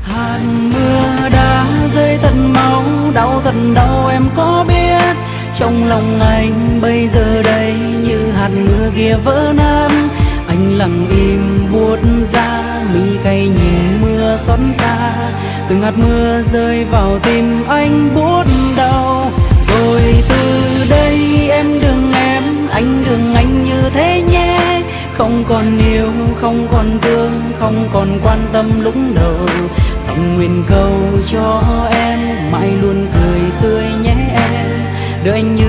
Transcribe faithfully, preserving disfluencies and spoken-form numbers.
Hạt mưa đã rơi thật máu, đau thật đau em có biết. Trong lòng anh bây giờ đây như hạt mưa kia vỡ nát. Anh lặng im buốt ra mi cay nhìn mưa xót xa. Từng hạt mưa rơi vào tim anh buốt đau. Rồi từ đây em đừng em, anh đừng anh như thế nhé. Không còn yêu, không còn thương, không còn quan tâm lúc đầu. Anh nguyện cầu cho em mãi luôn cười tươi nhé em. Đời anh như